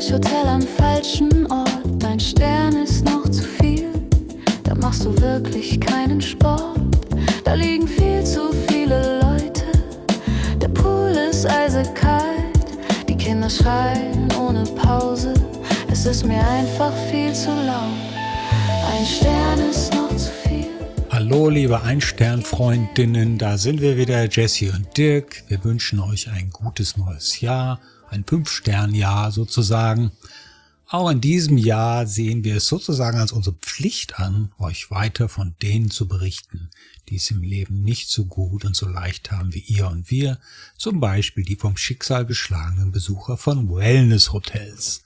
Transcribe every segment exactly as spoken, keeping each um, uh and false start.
falsch, Hotel am falschen Ort. Dein Stern ist noch zu viel, da machst du wirklich keinen Sport. Da liegen viel zu viele Leute, der Pool ist eisekalt. Die Kinder schreien ohne Pause, es ist mir einfach viel zu laut. Ein Stern ist noch zu viel. Hallo liebe Ein-Stern-Freundinnen, da sind wir wieder, Jessie und Dirk. Wir wünschen euch ein gutes neues Jahr, ein Fünf-Stern-Jahr sozusagen. Auch in diesem Jahr sehen wir es sozusagen als unsere Pflicht an, euch weiter von denen zu berichten, die es im Leben nicht so gut und so leicht haben wie ihr und wir. Zum Beispiel die vom Schicksal geschlagenen Besucher von Wellness-Hotels.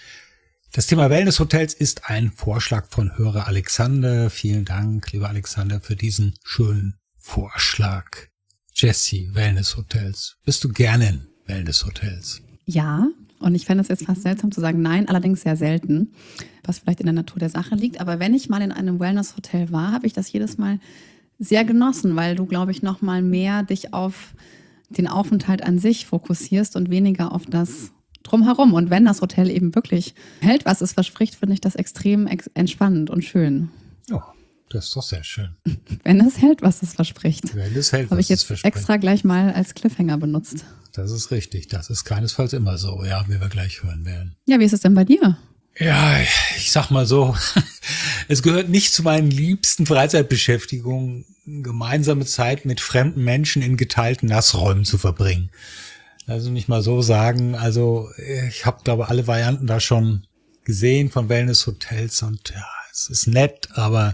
Das Thema Wellness-Hotels ist ein Vorschlag von Hörer Alexander. Vielen Dank, lieber Alexander, für diesen schönen Vorschlag. Jessie, Wellness-Hotels. Bist du gerne in Wellness-Hotels? Ja, und ich fände es jetzt fast seltsam zu sagen nein, allerdings sehr selten, was vielleicht in der Natur der Sache liegt. Aber wenn ich mal in einem Wellness-Hotel war, habe ich das jedes Mal sehr genossen, weil du, glaube ich, noch mal mehr dich auf den Aufenthalt an sich fokussierst und weniger auf das Drumherum. Und wenn das Hotel eben wirklich hält, was es verspricht, finde ich das extrem ex- entspannend und schön. Oh, das ist doch sehr schön. Wenn es hält, was es verspricht. Wenn es hält, was Habe ich es jetzt verspricht. extra gleich mal als Cliffhanger benutzt. Das ist richtig. Das ist keinesfalls immer so, ja, wie wir gleich hören werden. Ja, wie ist es denn bei dir? Ja, ich sag mal so, es gehört nicht zu meinen liebsten Freizeitbeschäftigungen, gemeinsame Zeit mit fremden Menschen in geteilten Nassräumen zu verbringen. Also nicht mal so sagen, also ich habe, glaube ich, alle Varianten da schon gesehen von Wellness-Hotels und ja, es ist nett, aber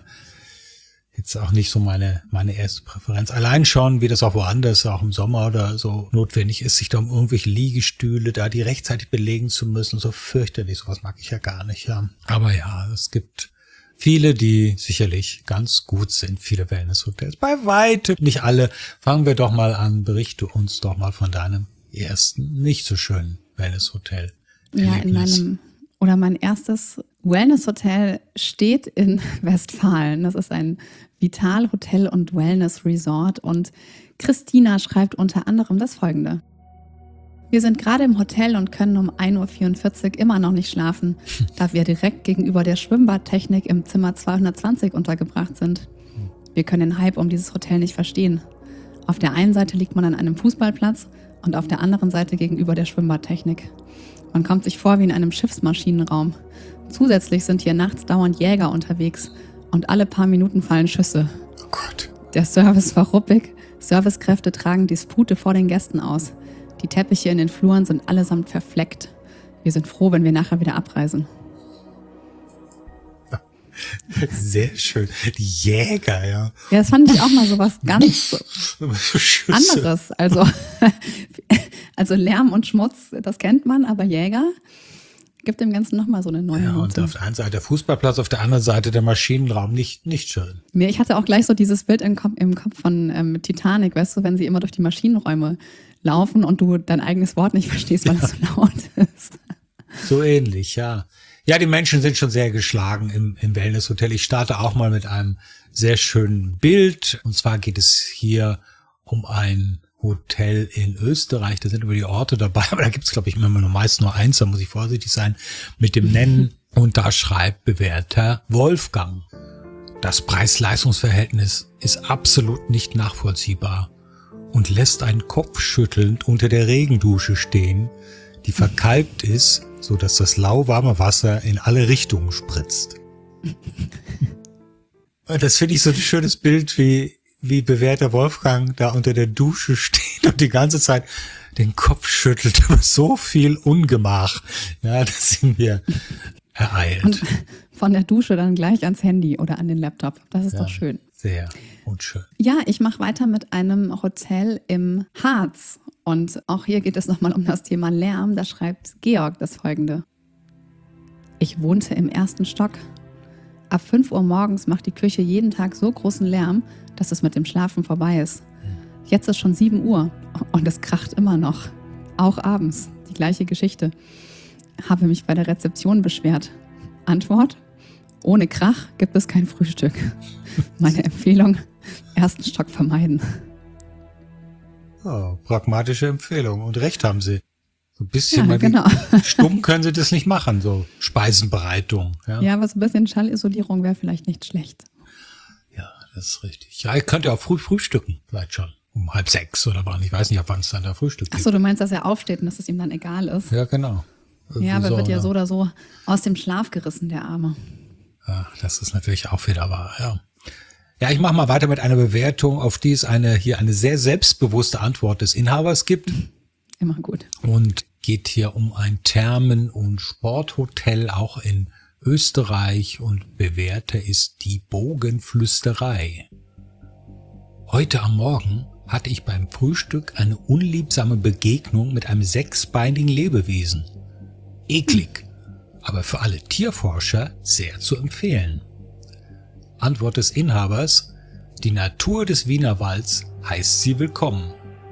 jetzt auch nicht so meine meine erste Präferenz. Allein schon, wie das auch woanders, auch im Sommer oder so notwendig ist, sich da um irgendwelche Liegestühle da die rechtzeitig belegen zu müssen, so fürchterlich, sowas mag ich ja gar nicht, ja. Aber ja, es gibt viele, die sicherlich ganz gut sind, viele Wellness-Hotels. Bei weitem nicht alle. Fangen wir doch mal an, berichte uns doch mal von deinem ersten nicht so schönen Wellness-Hotel. Ja, in meinem, oder mein erstes Wellness-Hotel steht in Westfalen. Das ist ein Vital-Hotel und Wellness-Resort. Und Christina schreibt unter anderem das Folgende. Wir sind gerade im Hotel und können um ein Uhr vierundvierzig immer noch nicht schlafen, da wir direkt gegenüber der Schwimmbadtechnik im Zimmer zweihundertzwanzig untergebracht sind. Wir können den Hype um dieses Hotel nicht verstehen. Auf der einen Seite liegt man an einem Fußballplatz und auf der anderen Seite gegenüber der Schwimmbadtechnik. Man kommt sich vor wie in einem Schiffsmaschinenraum. Zusätzlich sind hier nachts dauernd Jäger unterwegs und alle paar Minuten fallen Schüsse. Oh Gott. Der Service war ruppig, Servicekräfte tragen Dispute vor den Gästen aus. Die Teppiche in den Fluren sind allesamt verfleckt. Wir sind froh, wenn wir nachher wieder abreisen. Sehr schön. Die Jäger, ja. Ja, das fand ich auch mal so was ganz Schüsse. anderes. Also, also Lärm und Schmutz, das kennt man, aber Jäger gibt dem Ganzen nochmal so eine neue Ja, und Note. auf der einen Seite der Fußballplatz, auf der anderen Seite der Maschinenraum. Nicht, nicht schön. Nee, ich hatte auch gleich so dieses Bild im Kopf, im Kopf von ähm, Titanic, weißt du, wenn sie immer durch die Maschinenräume laufen und du dein eigenes Wort nicht verstehst, weil es so laut ist. So ähnlich, ja. Ja, die Menschen sind schon sehr geschlagen im, im Wellness-Hotel. Ich starte auch mal mit einem sehr schönen Bild. Und zwar geht es hier um ein Hotel in Österreich. Da sind über die Orte dabei, aber da gibt es, glaube ich, immer nur meist nur eins. Da muss ich vorsichtig sein mit dem Nennen. Und da schreibt bewährter Wolfgang: Das Preis-Leistungs-Verhältnis ist absolut nicht nachvollziehbar und lässt einen kopfschüttelnd unter der Regendusche stehen, die verkalkt ist, so dass das lauwarme Wasser in alle Richtungen spritzt. Das finde ich so ein schönes Bild, wie, wie bewährter Wolfgang da unter der Dusche steht und die ganze Zeit den Kopf schüttelt über so viel Ungemach. Ja, das sind wir ereilt. Und von der Dusche dann gleich ans Handy oder an den Laptop. Das ist Ja, doch schön. Sehr unschön. Ja, ich mache weiter mit einem Hotel im Harz. Und auch hier geht es nochmal um das Thema Lärm. Da schreibt Georg das Folgende. Ich wohnte im ersten Stock. Ab fünf Uhr morgens macht die Küche jeden Tag so großen Lärm, dass es mit dem Schlafen vorbei ist. Jetzt ist schon sieben Uhr und es kracht immer noch. Auch abends. Die gleiche Geschichte. Habe mich bei der Rezeption beschwert. Antwort: Ohne Krach gibt es kein Frühstück. Meine Empfehlung: ersten Stock vermeiden. Oh, pragmatische Empfehlung. Und recht haben Sie. So ein bisschen, Ja, weil die- genau. stumm können sie das nicht machen, so Speisenbereitung. Ja, Ja, aber so ein bisschen Schallisolierung wäre vielleicht nicht schlecht. ja, das ist richtig. Ja, ihr könnt ja auch früh frühstücken, vielleicht schon. Um halb sechs oder wann. Ich weiß nicht, ab wann es dann da Frühstück gibt. Achso, du meinst, dass er aufsteht und dass es ihm dann egal ist? Ja, genau. Ja, aber So, wird ja ne? so oder so aus dem Schlaf gerissen, der Arme. Ja, das ist natürlich auch wieder wahr, ja. Ja, ich mache mal weiter mit einer Bewertung, auf die es eine, hier eine sehr selbstbewusste Antwort des Inhabers gibt. Immer gut. Und geht hier um ein Thermen- und Sporthotel, auch in Österreich. Und Bewerter ist die Bogenflüsterei. Heute am Morgen hatte ich beim Frühstück eine unliebsame Begegnung mit einem sechsbeinigen Lebewesen. Eklig, aber für alle Tierforscher sehr zu empfehlen. Antwort des Inhabers: Die Natur des Wienerwalds heißt sie willkommen.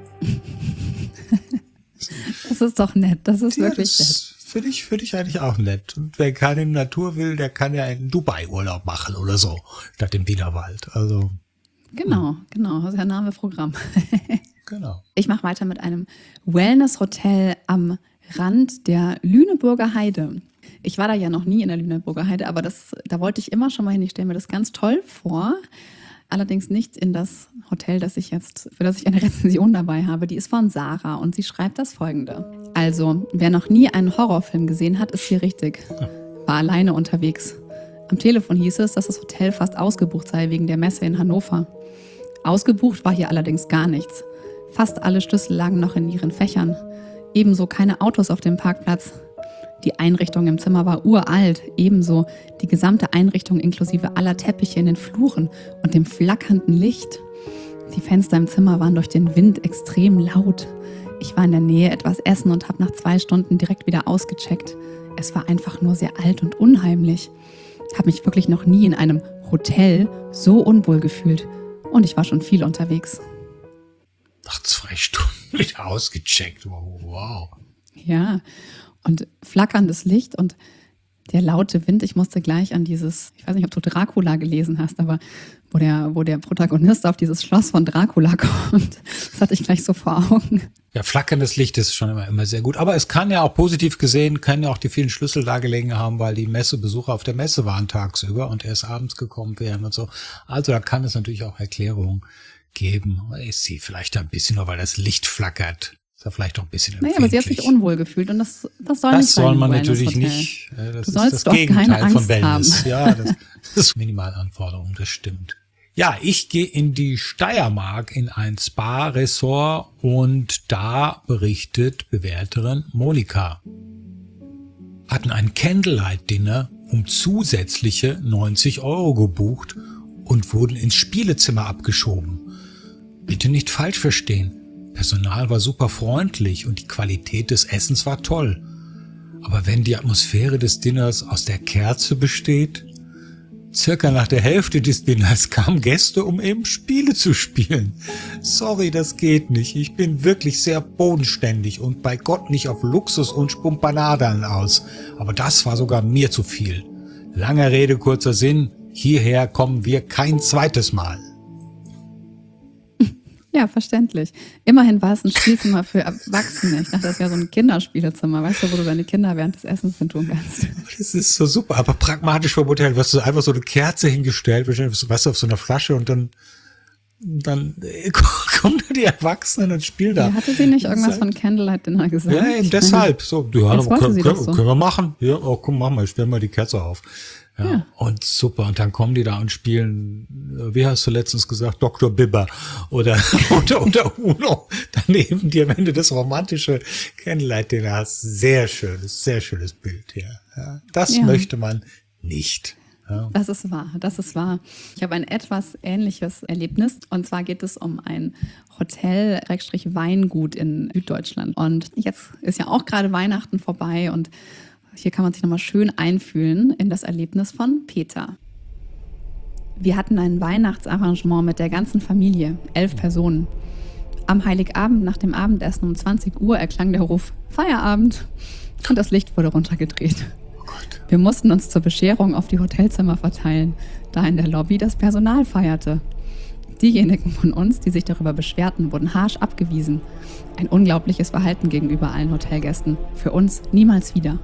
Das ist doch nett. Das ist Ja, wirklich nett. das finde ich, finde ich eigentlich auch nett. Und wer keine Natur will, der kann ja einen Dubai-Urlaub machen oder so, statt im Wienerwald. Also, Genau, genau. Das ist ja Name Programm. genau. Ich mache weiter mit einem Wellness-Hotel am Rand der Lüneburger Heide. Ich war da ja noch nie in der Lüneburger Heide, aber das, da wollte ich immer schon mal hin. Ich stelle mir das ganz toll vor. Allerdings nicht in das Hotel, das ich jetzt, für das ich eine Rezension dabei habe. Die ist von Sarah und sie schreibt das Folgende. Also, wer noch nie einen Horrorfilm gesehen hat, ist hier richtig. War alleine unterwegs. Am Telefon hieß es, dass das Hotel fast ausgebucht sei wegen der Messe in Hannover. Ausgebucht war hier allerdings gar nichts. Fast alle Schlüssel lagen noch in ihren Fächern. Ebenso keine Autos auf dem Parkplatz. Die Einrichtung im Zimmer war uralt, ebenso die gesamte Einrichtung inklusive aller Teppiche in den Fluren und dem flackernden Licht. Die Fenster im Zimmer waren durch den Wind extrem laut. Ich war in der Nähe etwas essen und habe nach zwei Stunden direkt wieder ausgecheckt. Es war einfach nur sehr alt und unheimlich. Habe mich wirklich noch nie in einem Hotel so unwohl gefühlt. Und ich war schon viel unterwegs. Nach zwei Stunden wieder ausgecheckt. Wow, wow. Ja, und flackerndes Licht und der laute Wind. Ich musste gleich an dieses, ich weiß nicht, ob du Dracula gelesen hast, aber wo der, wo der Protagonist auf dieses Schloss von Dracula kommt. Das hatte ich gleich so vor Augen. Ja, flackerndes Licht ist schon immer, immer sehr gut. Aber es kann ja auch positiv gesehen, können ja auch die vielen Schlüssel da gelegen haben, weil die Messebesucher auf der Messe waren tagsüber und erst abends gekommen wären und so. Also da kann es natürlich auch Erklärungen geben. Ist sie vielleicht ein bisschen, nur weil das Licht flackert. Ist ja vielleicht auch ein bisschen Naja, aber sie hat sich empfindlich. unwohl gefühlt und das, das soll Das nicht sein. soll im man natürlich Wellness-Hotel. nicht. Äh, Das Du ist sollst das doch Gegenteil keine von Angst Wellness. haben. Ja, das, das ist Minimalanforderung, das stimmt. Ja, ich gehe in die Steiermark in ein Spa-Ressort und da berichtet Bewerterin Monika. Hatten ein Candlelight-Dinner um zusätzliche neunzig Euro gebucht und wurden ins Spielezimmer abgeschoben. Bitte nicht falsch verstehen. Personal war super freundlich und die Qualität des Essens war toll. Aber wenn die Atmosphäre des Dinners aus der Kerze besteht, circa nach der Hälfte des Dinners kamen Gäste, um eben Spiele zu spielen. Sorry, das geht nicht. Ich bin wirklich sehr bodenständig und bei Gott nicht auf Luxus und Spumpanadern aus. Aber das war sogar mir zu viel. Lange Rede, kurzer Sinn. Hierher kommen wir kein zweites Mal. Ja, verständlich. Immerhin war es ein Spielzimmer für Erwachsene. Ich dachte, das wäre so ein Kinderspielezimmer, weißt du, wo du deine Kinder während des Essens hin tun kannst. Das ist so super, aber pragmatisch vom Hotel. Weißt du, einfach so eine Kerze hingestellt, weißt du, auf so einer Flasche und dann, dann äh, kommen da die Erwachsenen und spielen da. Ja, hatte sie nicht irgendwas von Candlelight Dinner gesagt? Ja, eben Ich deshalb. So, ja, Jetzt wollte können, sie können, doch so. können wir machen. Ja, oh, komm, mach mal, ich stell mal die Kerze auf. Ja, Ja. Und super. Und dann kommen die da und spielen, äh, wie hast du letztens gesagt, Doktor Bibber oder, oder, oder Uno. Daneben dir, wenn du das romantische Candlelight-Dinner hast. Sehr schönes, sehr schönes Bild hier. Ja, das Ja. möchte man nicht. Ja. Das ist wahr, das ist wahr. Ich habe ein etwas ähnliches Erlebnis. Und zwar geht es um ein Hotel-Weingut in Süddeutschland. Und jetzt ist ja auch gerade Weihnachten vorbei und hier kann man sich nochmal schön einfühlen in das Erlebnis von Peter. Wir hatten ein Weihnachtsarrangement mit der ganzen Familie, elf Personen. Am Heiligabend nach dem Abendessen um zwanzig Uhr erklang der Ruf Feierabend und das Licht wurde runtergedreht. Oh Gott. Wir mussten uns zur Bescherung auf die Hotelzimmer verteilen, da in der Lobby das Personal feierte. Diejenigen von uns, die sich darüber beschwerten, wurden harsch abgewiesen. Ein unglaubliches Verhalten gegenüber allen Hotelgästen. Für uns niemals wieder.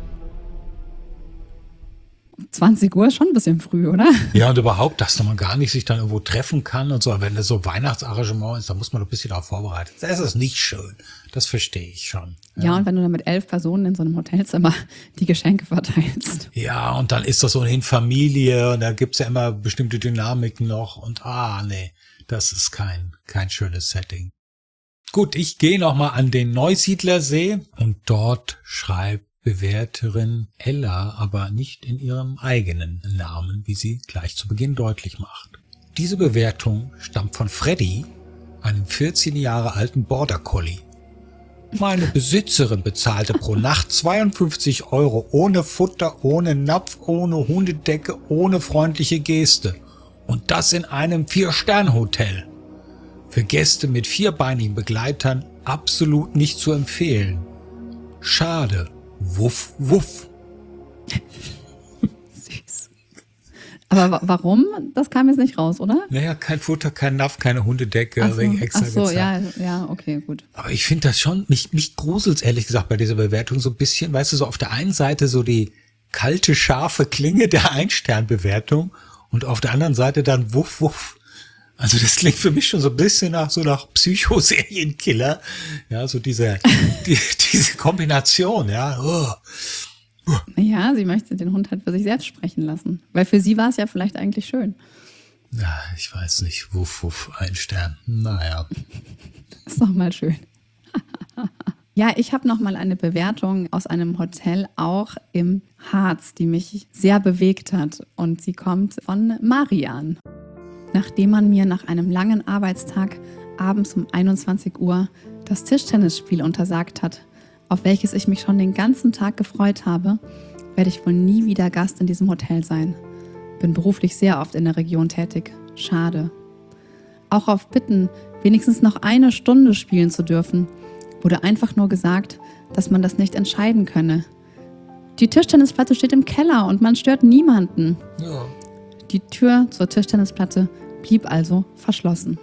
zwanzig Uhr ist schon ein bisschen früh, oder? Ja, und überhaupt, dass man gar nicht sich dann irgendwo treffen kann und so. Wenn das so Weihnachtsarrangement ist, dann muss man doch ein bisschen darauf vorbereitet sein. Das ist nicht schön. Das verstehe ich schon. Ja. ja, und wenn du dann mit elf Personen in so einem Hotelzimmer die Geschenke verteilst. Ja, und dann ist das ohnehin Familie und da gibt's ja immer bestimmte Dynamiken noch. Und ah, nee, das ist kein, kein schönes Setting. Gut, ich gehe nochmal an den Neusiedlersee und dort schreibt Bewerterin Ella, aber nicht in ihrem eigenen Namen, wie sie gleich zu Beginn deutlich macht. Diese Bewertung stammt von Freddy, einem vierzehn Jahre alten Border Collie. Meine Besitzerin bezahlte pro Nacht zweiundfünfzig Euro ohne Futter, ohne Napf, ohne Hundedecke, ohne freundliche Geste. Und das in einem Vier-Sterne-Hotel. Für Gäste mit vierbeinigen Begleitern absolut nicht zu empfehlen. Schade. Wuff, wuff. Süß. Aber wa- warum? Das kam jetzt nicht raus, oder? Naja, kein Futter, kein Napf, keine Hundedecke, Ach so, wegen extra ach so gezahlt. ja, ja, okay, gut. Aber ich finde das schon, mich, mich gruselt's ehrlich gesagt bei dieser Bewertung so ein bisschen, weißt du, so auf der einen Seite so die kalte, scharfe Klinge der Ein-Stern-Bewertung und auf der anderen Seite dann Wuff, Wuff. Also das klingt für mich schon so ein bisschen nach so nach Psychoserienkiller. Ja, so diese, die, diese Kombination, ja. Oh. Ja, sie möchte den Hund halt für sich selbst sprechen lassen. Weil für sie war es ja vielleicht eigentlich schön. Ja, ich weiß nicht. Wuff, wuff, ein Stern. Naja. Ist doch mal schön. Ja, ich habe noch mal eine Bewertung aus einem Hotel, auch im Harz, die mich sehr bewegt hat. Und sie kommt von Marian. Nachdem man mir nach einem langen Arbeitstag abends um einundzwanzig Uhr das Tischtennisspiel untersagt hat, auf welches ich mich schon den ganzen Tag gefreut habe, werde ich wohl nie wieder Gast in diesem Hotel sein. Bin beruflich sehr oft in der Region tätig. Schade. Auch auf Bitten, wenigstens noch eine Stunde spielen zu dürfen, wurde einfach nur gesagt, dass man das nicht entscheiden könne. Die Tischtennisplatte steht im Keller und man stört niemanden. Ja. Die Tür zur Tischtennisplatte blieb also verschlossen.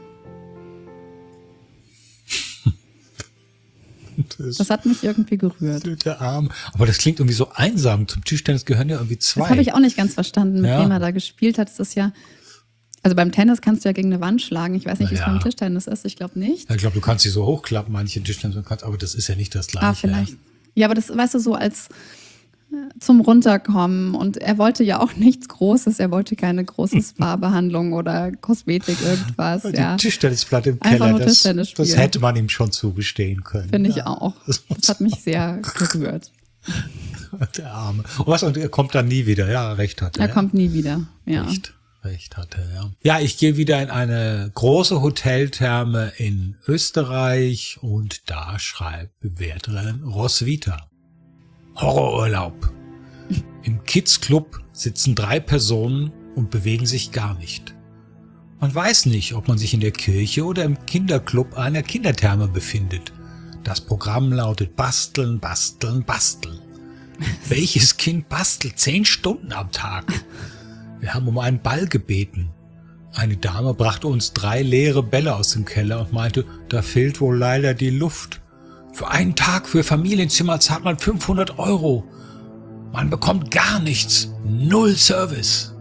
Das, Das hat mich irgendwie gerührt. der Arm. Aber das klingt irgendwie so einsam. Zum Tischtennis gehören ja irgendwie zwei. Das habe ich auch nicht ganz verstanden, mit Ja. wem er da gespielt hat. Das ist ja, also beim Tennis kannst du ja gegen eine Wand schlagen. Ich weiß nicht, wie es Ja. beim Tischtennis ist. Ich glaube nicht. Ja, ich glaube, du kannst sie so hochklappen, manche Tischtennis, kannst, aber das ist ja nicht das Gleiche. Ah, vielleicht. Ja, aber das, weißt du, so als äh, zum Runterkommen. Und er wollte ja auch nichts Großes. Er wollte keine große Spa-Behandlung oder Kosmetik, irgendwas. Die Ja, Tischtennisplatte im Einfach Keller, nur das, Tischtennis das spielen. hätte man ihm schon zugestehen können. finde ich Ja. auch. Das Das hat mich sehr gerührt. Der Arme. Und was, und er kommt dann nie wieder. Ja, recht hat er. Er kommt nie wieder. Ja. Recht, recht hat er, ja. Ja, ich gehe wieder in eine große Hoteltherme in Österreich und da schreibt Bewerterin Roswitha. Horrorurlaub. Im Kids Club sitzen drei Personen und bewegen sich gar nicht. Man weiß nicht, ob man sich in der Kirche oder im Kinderclub einer Kindertherme befindet. Das Programm lautet Basteln, Basteln, Basteln. Welches Kind bastelt zehn Stunden am Tag? Wir haben um einen Ball gebeten. Eine Dame brachte uns drei leere Bälle aus dem Keller und meinte, da fehlt wohl leider die Luft. Für einen Tag für Familienzimmer zahlt man fünfhundert Euro. Man bekommt gar nichts. Null Service.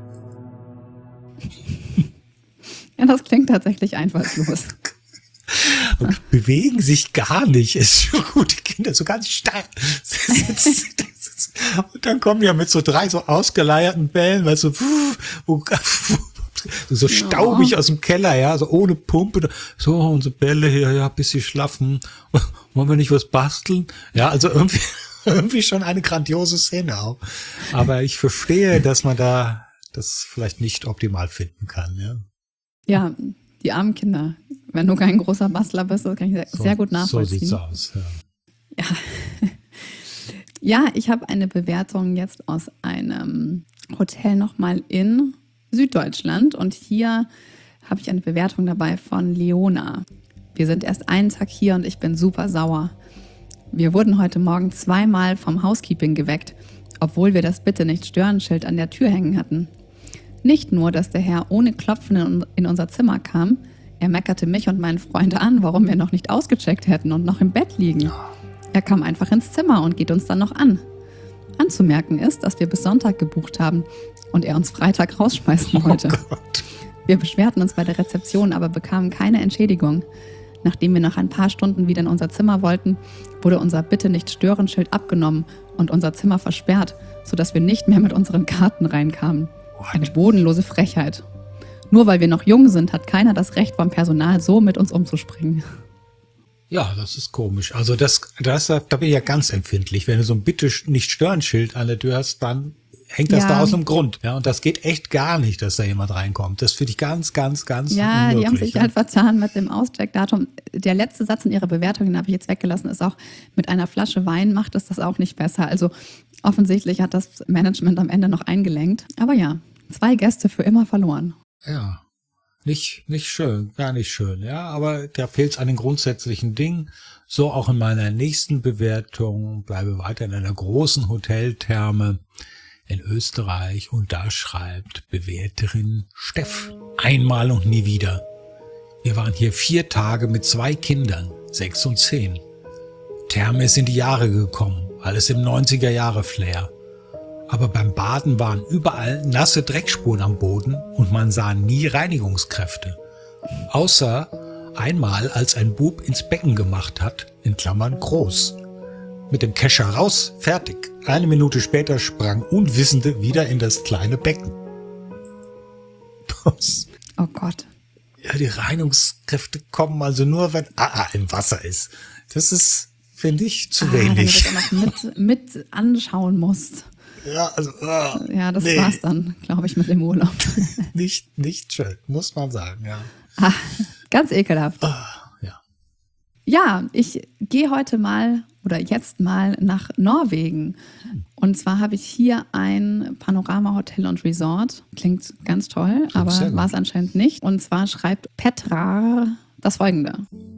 Ja, das klingt tatsächlich einfallslos. Und bewegen sich gar nicht. Es ist so gut, die Kinder so ganz starr. Und dann kommen die ja mit so drei so ausgeleierten Bällen, weil so, so staubig aus dem Keller, ja, so ohne Pumpe. So, unsere Bälle hier, ja, bisschen schlaffen. Wollen wir nicht was basteln? Ja, also irgendwie, irgendwie schon eine grandiose Szene auch. Aber ich verstehe, dass man da das vielleicht nicht optimal finden kann, ja. Ja, die armen Kinder. Wenn du kein großer Bastler bist, das kann ich sehr, So, sehr gut nachvollziehen. So sieht's aus, ja. Ja, ja, ich habe eine Bewertung jetzt aus einem Hotel nochmal in Süddeutschland. Und hier habe ich eine Bewertung dabei von Leona. Wir sind erst einen Tag hier und ich bin super sauer. Wir wurden heute Morgen zweimal vom Housekeeping geweckt, obwohl wir das Bitte-nicht-stören-Schild an der Tür hängen hatten. Nicht nur, dass der Herr ohne Klopfen in, in unser Zimmer kam, Er meckerte mich und meinen Freund an, warum wir noch nicht ausgecheckt hätten und noch im Bett liegen. Er kam einfach ins Zimmer und geht uns dann noch an. Anzumerken ist, dass wir bis Sonntag gebucht haben und er uns Freitag rausschmeißen wollte. Oh Gott. Wir beschwerten uns bei der Rezeption, aber bekamen keine Entschädigung. Nachdem wir nach ein paar Stunden wieder in unser Zimmer wollten, wurde unser Bitte-nicht-stören-Schild abgenommen und unser Zimmer versperrt, sodass wir nicht mehr mit unseren Karten reinkamen. What? Eine bodenlose Frechheit. Nur weil wir noch jung sind, hat keiner das Recht, vom Personal so mit uns umzuspringen. Ja, das ist komisch. Also das, das, da bin ich ja ganz empfindlich. Wenn du so ein Bitte-nicht-stören-Schild an der Tür hast, dann hängt das Ja. da aus dem Grund. Ja, und das geht echt gar nicht, dass da jemand reinkommt. Das finde ich ganz, ganz, ganz Ja, die haben unmöglich, sich halt vertan mit dem Auscheckdatum. Der letzte Satz in ihrer Bewertung, den habe ich jetzt weggelassen, ist auch, mit einer Flasche Wein macht es das auch nicht besser. Also offensichtlich hat das Management am Ende noch eingelenkt. Aber ja, zwei Gäste für immer verloren. Ja, nicht, nicht schön, gar nicht schön, ja, aber da fehlt es an den grundsätzlichen Dingen. So auch in meiner nächsten Bewertung, bleibe weiter in einer großen Hoteltherme in Österreich und da schreibt Bewerterin Steff, einmal und nie wieder. Wir waren hier vier Tage mit zwei Kindern, sechs und zehn. Therme ist in die Jahre gekommen, alles im neunziger-Jahre-Flair. Aber beim Baden waren überall nasse Dreckspuren am Boden und man sah nie Reinigungskräfte. Außer einmal, als ein Bub ins Becken gemacht hat, in Klammern groß. Mit dem Kescher raus, fertig. Eine Minute später sprang Unwissende wieder in das kleine Becken. Das, Oh Gott. ja, die Reinigungskräfte kommen also nur, wenn A A im Wasser ist. Das ist, finde ich, zu Ah, wenn du wenig. das auch noch mit, mit anschauen musst. Ja, also, ah, Ja, das nee. war's dann, glaube ich, mit dem Urlaub. Nicht, nicht schön, muss man sagen, ja. Ah, ganz ekelhaft. Ah, ja. Ja, ich gehe heute mal oder jetzt mal nach Norwegen. Und zwar habe ich hier ein Panorama-Hotel und Resort. Klingt ganz toll, aber sehr gut. war es anscheinend nicht. Und zwar schreibt Petra das Folgende.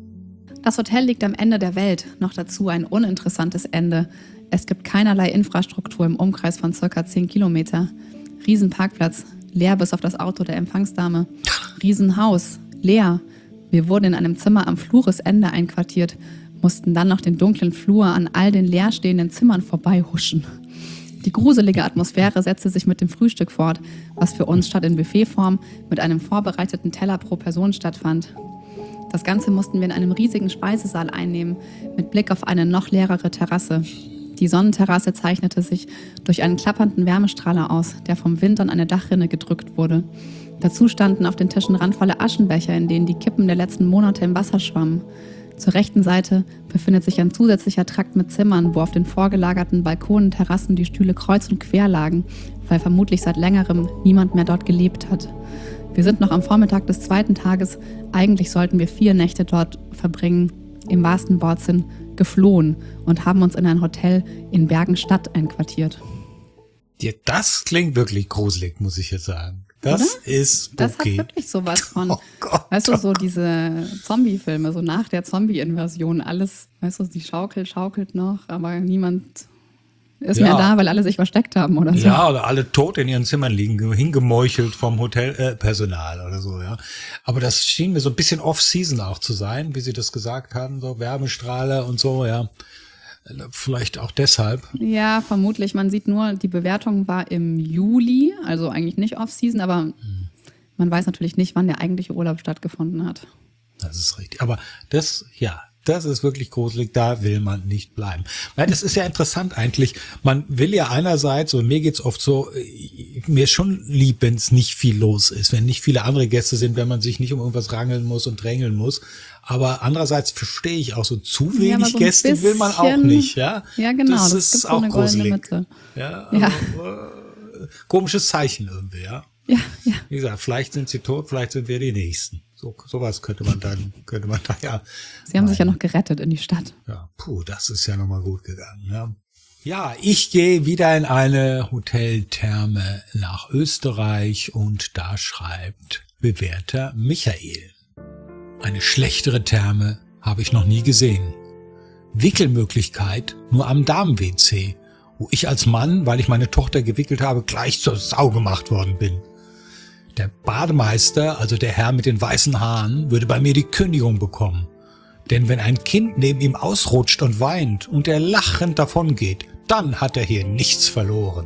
Das Hotel liegt am Ende der Welt, noch dazu ein uninteressantes Ende. Es gibt keinerlei Infrastruktur im Umkreis von circa zehn Kilometer. Riesenparkplatz, leer bis auf das Auto der Empfangsdame. Riesenhaus, leer. Wir wurden in einem Zimmer am Fluresende einquartiert, mussten dann noch den dunklen Flur an all den leerstehenden Zimmern vorbeihuschen. Die gruselige Atmosphäre setzte sich mit dem Frühstück fort, was für uns statt in Buffetform mit einem vorbereiteten Teller pro Person stattfand. Das Ganze mussten wir in einem riesigen Speisesaal einnehmen, mit Blick auf eine noch leerere Terrasse. Die Sonnenterrasse zeichnete sich durch einen klappernden Wärmestrahler aus, der vom Wind an eine Dachrinne gedrückt wurde. Dazu standen auf den Tischen randvolle Aschenbecher, in denen die Kippen der letzten Monate im Wasser schwammen. Zur rechten Seite befindet sich ein zusätzlicher Trakt mit Zimmern, wo auf den vorgelagerten Balkonen, Terrassen die Stühle kreuz und quer lagen, weil vermutlich seit längerem niemand mehr dort gelebt hat. Wir sind noch am Vormittag des zweiten Tages, eigentlich sollten wir vier Nächte dort verbringen, im wahrsten Wortsinn geflohen und haben uns in ein Hotel in Bergenstadt einquartiert. Ja, das klingt wirklich gruselig, muss ich jetzt sagen. Das Oder? ist Das hat okay. wirklich sowas von, Oh Gott. weißt du, so diese Zombie-Filme, so nach der Zombie-Invasion, alles, weißt du, die schaukelt, schaukelt noch, aber niemand ist Ja. mehr da, weil alle sich versteckt haben oder so. Ja, oder alle tot in ihren Zimmern liegen, hingemeuchelt vom Hotelpersonal äh, Personal oder so, ja. Aber das schien mir so ein bisschen Off-Season auch zu sein, wie Sie das gesagt haben, so Wärmestrahler und so, ja. Vielleicht auch deshalb. Ja, vermutlich. Man sieht nur, die Bewertung war im Juli, also eigentlich nicht Off-Season, aber Mhm. man weiß natürlich nicht, wann der eigentliche Urlaub stattgefunden hat. Das ist richtig. Aber das, ja, das ist wirklich gruselig, da will man nicht bleiben. Weil das ist ja interessant eigentlich. Man will ja einerseits, und mir geht's oft so, äh, mir ist schon lieb, wenn es nicht viel los ist, wenn nicht viele andere Gäste sind, wenn man sich nicht um irgendwas rangeln muss und drängeln muss. Aber andererseits verstehe ich auch so, zu Ja, wenig aber so ein Gäste will man auch bisschen- nicht, ja. Ja, genau, Das, das ist gibt so auch eine goldene gruselig. Mitte. Ja, Ja. aber, äh, komisches Zeichen irgendwie, ja. Ja, ja. Wie gesagt, vielleicht sind sie tot, vielleicht sind wir die Nächsten. So, sowas könnte man dann, könnte man da ja. Sie haben sich ja noch gerettet in die Stadt. Ja, puh, das ist ja nochmal gut gegangen. Ja, ja, ich gehe wieder in eine Hoteltherme nach Österreich und da schreibt Bewerter Michael. Eine schlechtere Therme habe ich noch nie gesehen. Wickelmöglichkeit nur am Damen-W C, wo ich als Mann, weil ich meine Tochter gewickelt habe, gleich zur Sau gemacht worden bin. Der Bademeister, also der Herr mit den weißen Haaren, würde bei mir die Kündigung bekommen. Denn wenn ein Kind neben ihm ausrutscht und weint und er lachend davongeht, dann hat er hier nichts verloren.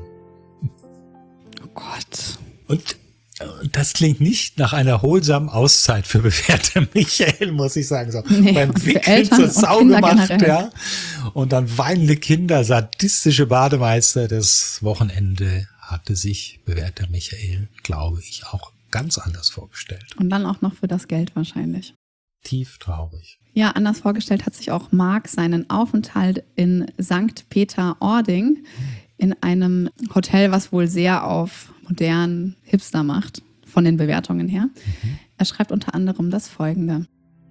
Oh Gott. Und das klingt nicht nach einer erholsamen Auszeit für bewährte Michael, muss ich sagen. So, Nee, beim für Wickeln Eltern zur und Sau Kinder gemacht, generell. ja. Und dann weinende Kinder, sadistische Bademeister. Das Wochenende hatte sich bewährter Michael, glaube ich, auch ganz anders vorgestellt. Und dann auch noch für das Geld wahrscheinlich. Tief traurig. Ja, anders vorgestellt hat sich auch Marc seinen Aufenthalt in Sankt Peter-Ording in einem Hotel, was wohl sehr auf modern Hipster macht, von den Bewertungen her. Mhm. Er schreibt unter anderem das Folgende.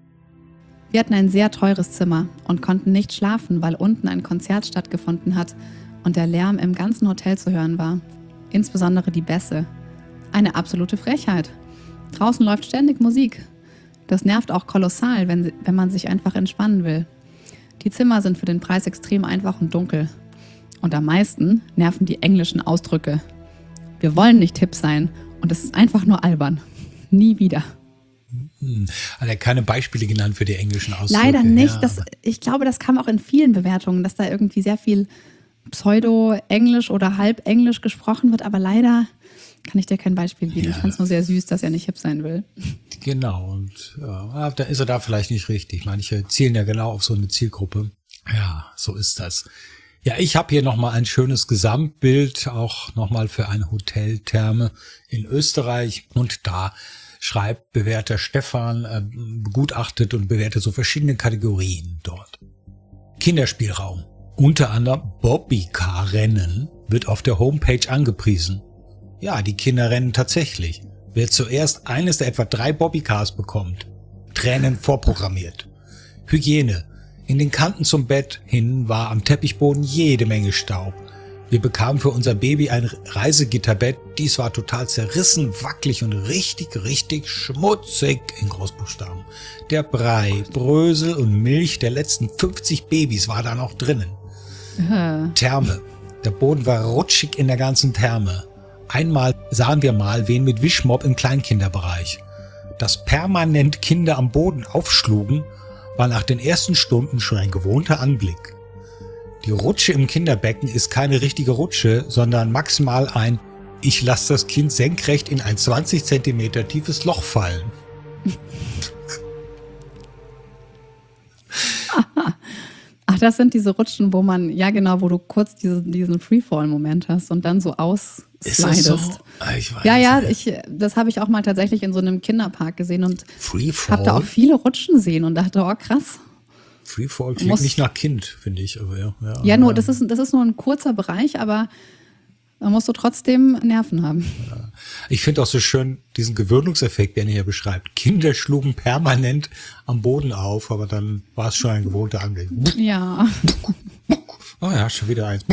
Wir hatten ein sehr teures Zimmer und konnten nicht schlafen, weil unten ein Konzert stattgefunden hat und der Lärm im ganzen Hotel zu hören war. Insbesondere die Bässe. Eine absolute Frechheit. Draußen läuft ständig Musik. Das nervt auch kolossal, wenn, wenn man sich einfach entspannen will. Die Zimmer sind für den Preis extrem einfach und dunkel. Und am meisten nerven die englischen Ausdrücke. Wir wollen nicht hip sein und es ist einfach nur albern. Nie wieder. Hm. Hat er keine Beispiele genannt für die englischen Ausdrücke? Leider nicht. Ja, Das, ich glaube, das kam auch in vielen Bewertungen, dass da irgendwie sehr viel Pseudo-Englisch oder Halb-Englisch gesprochen wird. Aber leider kann ich dir kein Beispiel geben. Ja. Ich fand es nur sehr süß, dass er nicht hip sein will. Genau, und ja, da ist er da vielleicht nicht richtig. Manche zielen ja genau auf so eine Zielgruppe. Ja, so ist das. Ja, ich habe hier nochmal ein schönes Gesamtbild, auch nochmal für eine Hoteltherme in Österreich. Und da schreibt bewährter Stefan, äh, begutachtet und bewertet so verschiedene Kategorien dort. Kinderspielraum. Unter anderem Bobbycar-Rennen wird auf der Homepage angepriesen. Ja, die Kinder rennen tatsächlich. Wer zuerst eines der etwa drei Bobbycars bekommt, Tränen vorprogrammiert. Hygiene. In den Kanten zum Bett hin war am Teppichboden jede Menge Staub. Wir bekamen für unser Baby ein Reisegitterbett. Dies war total zerrissen, wackelig und richtig, richtig schmutzig in Großbuchstaben. Der Brei, Brösel und Milch der letzten fünfzig Babys war da noch drinnen. Äh. Therme. Der Boden war rutschig in der ganzen Therme. Einmal sahen wir mal wen mit Wischmopp im Kleinkinderbereich. Dass permanent Kinder am Boden aufschlugen, war nach den ersten Stunden schon ein gewohnter Anblick. Die Rutsche im Kinderbecken ist keine richtige Rutsche, sondern maximal ein Ich lasse das Kind senkrecht in ein zwanzig Zentimeter tiefes Loch fallen. Ach, das sind diese Rutschen, wo man, ja genau, wo du kurz diese, diesen Freefall-Moment hast und dann so ausslidest. Ist das so? Ich weiß Ja, ja, nicht. ich, das habe ich auch mal tatsächlich in so einem Kinderpark gesehen und habe da auch Freefall? viele Rutschen sehen und dachte, oh krass. Freefall klingt Muss- nicht nach Kind, finde ich. Aber ja, ja, Ja, nur, das ist, das ist nur ein kurzer Bereich, aber da musst du trotzdem Nerven haben. Ich finde auch so schön diesen Gewöhnungseffekt, den er hier beschreibt. Kinder schlugen permanent am Boden auf, aber dann war es schon ein gewohnter Anblick. Ja. Oh ja, schon wieder eins.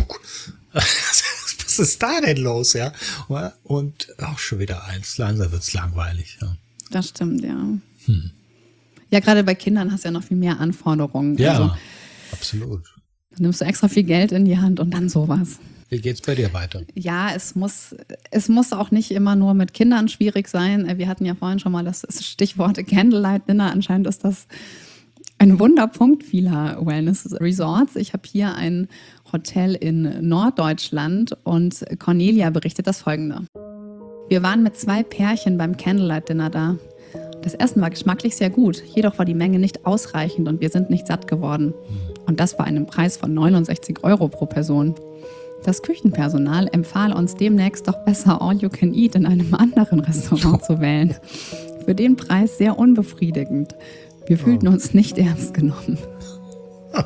Was ist da denn los, ja? Und auch schon wieder eins. Langsam wird's langweilig. Ja, Das stimmt, ja. Hm. Ja, gerade bei Kindern hast du ja noch viel mehr Anforderungen. ja Also, absolut. dann nimmst du extra viel Geld in die Hand und dann sowas. Wie geht's bei dir weiter? Ja, es muss, es muss auch nicht immer nur mit Kindern schwierig sein. Wir hatten ja vorhin schon mal das Stichwort Candlelight Dinner. Anscheinend ist das ein Wunderpunkt vieler Wellness-Resorts. Ich habe hier ein Hotel in Norddeutschland und Cornelia berichtet das Folgende. Wir waren mit zwei Pärchen beim Candlelight Dinner da. Das Essen war geschmacklich sehr gut, jedoch war die Menge nicht ausreichend und wir sind nicht satt geworden. Und das bei einem Preis von neunundsechzig Euro pro Person. Das Küchenpersonal empfahl uns demnächst doch besser All You Can Eat in einem anderen Restaurant zu wählen. Für den Preis sehr unbefriedigend. Wir fühlten uns nicht ernst genommen. Da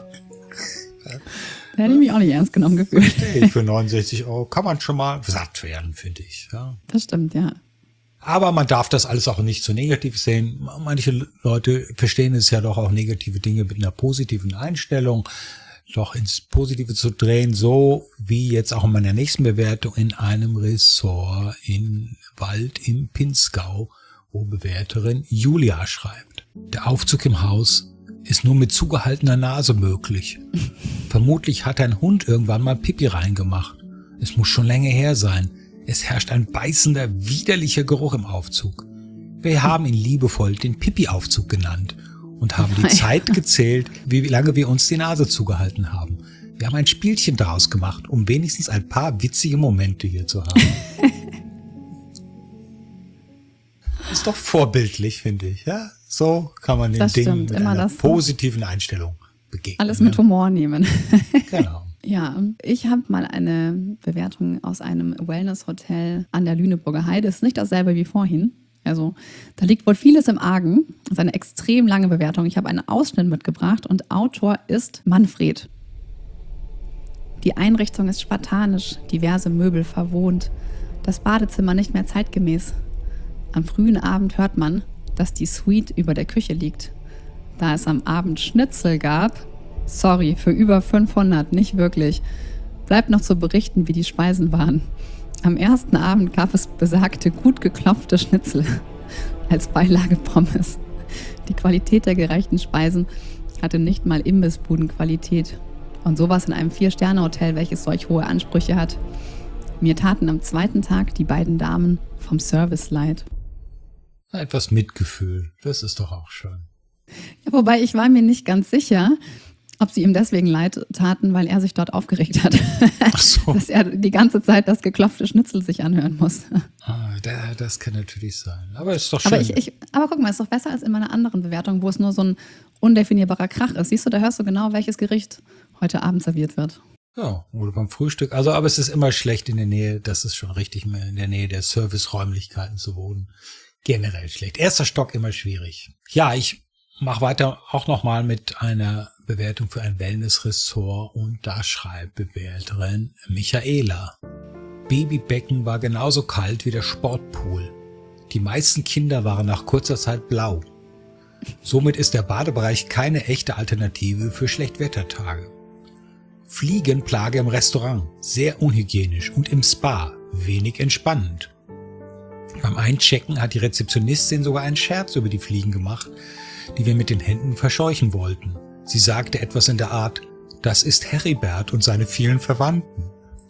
hätte ich mich auch nicht ernst genommen gefühlt. Hey, für neunundsechzig Euro kann man schon mal satt werden, finde ich. Ja. Das stimmt, ja. Aber man darf das alles auch nicht so negativ sehen. Manche Leute verstehen es ja doch auch negative Dinge mit einer positiven Einstellung, doch ins Positive zu drehen, so wie jetzt auch in meiner nächsten Bewertung in einem Ressort in Wald im Pinzgau, wo Bewerterin Julia schreibt. Der Aufzug im Haus ist nur mit zugehaltener Nase möglich. Vermutlich hat ein Hund irgendwann mal Pipi reingemacht. Es muss schon länger her sein. Es herrscht ein beißender, widerlicher Geruch im Aufzug. Wir haben ihn liebevoll den Pipi-Aufzug genannt und haben die Zeit gezählt, wie lange wir uns die Nase zugehalten haben. Wir haben ein Spielchen daraus gemacht, um wenigstens ein paar witzige Momente hier zu haben. Ist doch vorbildlich, finde ich. Ja, so kann man den Das Dingen stimmt, mit immer einer das so. positiven Einstellung begegnen. Alles mit Humor nehmen. Genau. Ja, ich habe mal eine Bewertung aus einem Wellness-Hotel an der Lüneburger Heide. Ist nicht dasselbe wie vorhin. Also da liegt wohl vieles im Argen. Das ist eine extrem lange Bewertung. Ich habe einen Ausschnitt mitgebracht und Autor ist Manfred. Die Einrichtung ist spartanisch, diverse Möbel verwohnt. Das Badezimmer nicht mehr zeitgemäß. Am frühen Abend hört man, dass die Suite über der Küche liegt. Da es am Abend Schnitzel gab, sorry, für über fünfhundert, nicht wirklich. Bleibt noch zu berichten, wie die Speisen waren. Am ersten Abend gab es besagte gut geklopfte Schnitzel als Beilage Pommes. Die Qualität der gereichten Speisen hatte nicht mal Imbissbudenqualität. Und sowas in einem Vier-Sterne-Hotel, welches solch hohe Ansprüche hat. Mir taten am zweiten Tag die beiden Damen vom Service leid. Etwas Mitgefühl, das ist doch auch schön. Ja, wobei ich war mir nicht ganz sicher, ob sie ihm deswegen leid taten, weil er sich dort aufgeregt hat. Ach so. Dass er die ganze Zeit das geklopfte Schnitzel sich anhören muss. Ah, das kann natürlich sein. Aber ist doch schön. Aber, ich, ich, aber guck mal, ist doch besser als in meiner anderen Bewertung, wo es nur so ein undefinierbarer Krach ist. Siehst du, da hörst du genau, welches Gericht heute Abend serviert wird. Ja, oder beim Frühstück. Also, aber es ist immer schlecht in der Nähe, das ist schon richtig, in der Nähe der Serviceräumlichkeiten zu wohnen. Generell schlecht. Erster Stock immer schwierig. Ja, ich mache weiter auch nochmal mit einer Bewertung für ein Wellnessressort und da schreibt Bewerterin Michaela. Babybecken war genauso kalt wie der Sportpool. Die meisten Kinder waren nach kurzer Zeit blau. Somit ist der Badebereich keine echte Alternative für Schlechtwettertage. Fliegenplage im Restaurant, sehr unhygienisch und im Spa, wenig entspannend. Beim Einchecken hat die Rezeptionistin sogar einen Scherz über die Fliegen gemacht, die wir mit den Händen verscheuchen wollten. Sie sagte etwas in der Art, das ist Heribert und seine vielen Verwandten.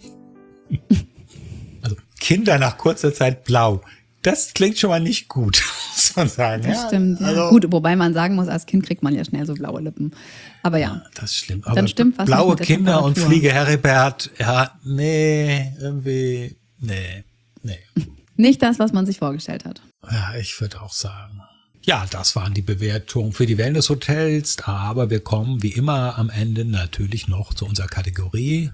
Also Kinder nach kurzer Zeit blau. Das klingt schon mal nicht gut, muss man sagen. Das ja, stimmt, ja. Also, Gut, wobei man sagen muss, als Kind kriegt man ja schnell so blaue Lippen. Aber ja. ja das stimmt. Aber Dann stimmt was blaue nicht mit der Kinder und Temperatur. Fliege Heribert, ja, nee, irgendwie, nee, nee. Nicht das, was man sich vorgestellt hat. Ja, ich würde auch sagen. Ja, das waren die Bewertungen für die Wellnesshotels, aber wir kommen wie immer am Ende natürlich noch zu unserer Kategorie.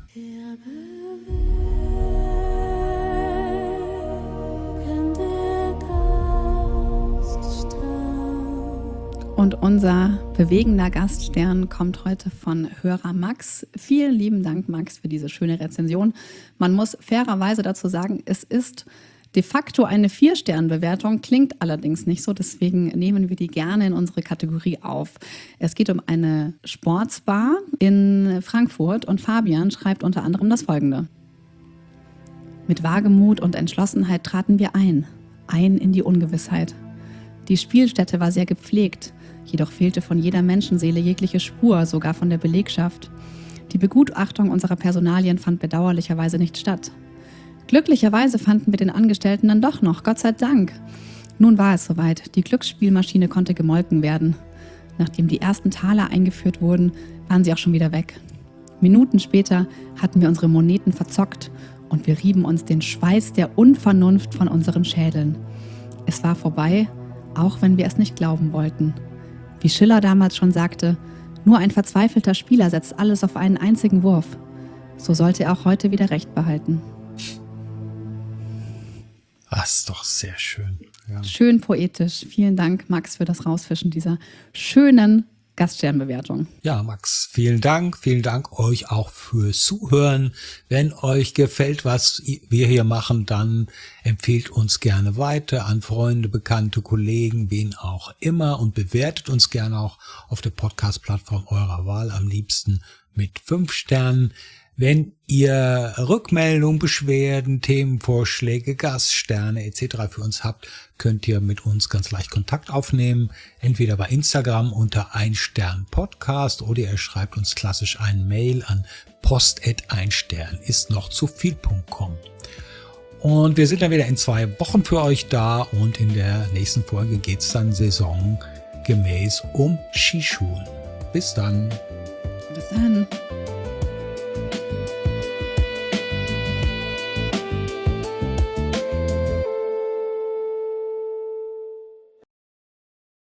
Und unser bewegender Gaststern kommt heute von Hörer Max. Vielen lieben Dank, Max, für diese schöne Rezension. Man muss fairerweise dazu sagen, es ist de facto eine Vier-Sterne-Bewertung, klingt allerdings nicht so, deswegen nehmen wir die gerne in unsere Kategorie auf. Es geht um eine Sportsbar in Frankfurt und Fabian schreibt unter anderem das Folgende. Mit Wagemut und Entschlossenheit traten wir ein, ein in die Ungewissheit. Die Spielstätte war sehr gepflegt, jedoch fehlte von jeder Menschenseele jegliche Spur, sogar von der Belegschaft. Die Begutachtung unserer Personalien fand bedauerlicherweise nicht statt. Glücklicherweise fanden wir den Angestellten dann doch noch, Gott sei Dank. Nun war es soweit, die Glücksspielmaschine konnte gemolken werden. Nachdem die ersten Taler eingeführt wurden, waren sie auch schon wieder weg. Minuten später hatten wir unsere Moneten verzockt und wir rieben uns den Schweiß der Unvernunft von unseren Schädeln. Es war vorbei, auch wenn wir es nicht glauben wollten. Wie Schiller damals schon sagte, nur ein verzweifelter Spieler setzt alles auf einen einzigen Wurf. So sollte er auch heute wieder Recht behalten. Das ist doch sehr schön. Ja. Schön poetisch. Vielen Dank, Max, für das Rausfischen dieser schönen Gaststernbewertung. Ja, Max, vielen Dank. Vielen Dank euch auch fürs Zuhören. Wenn euch gefällt, was wir hier machen, dann empfehlt uns gerne weiter an Freunde, Bekannte, Kollegen, wen auch immer und bewertet uns gerne auch auf der Podcast-Plattform eurer Wahl, am liebsten mit fünf Sternen. Wenn ihr Rückmeldungen, Beschwerden, Themenvorschläge, Gaststerne et cetera für uns habt, könnt ihr mit uns ganz leicht Kontakt aufnehmen. Entweder bei Instagram unter ein Stern Podcast oder ihr schreibt uns klassisch ein Mail an post at ein Stern ist noch zu viel punkt com. Und wir sind dann wieder in zwei Wochen für euch da und in der nächsten Folge geht es dann saisongemäß um Skischulen. Bis dann. Bis dann.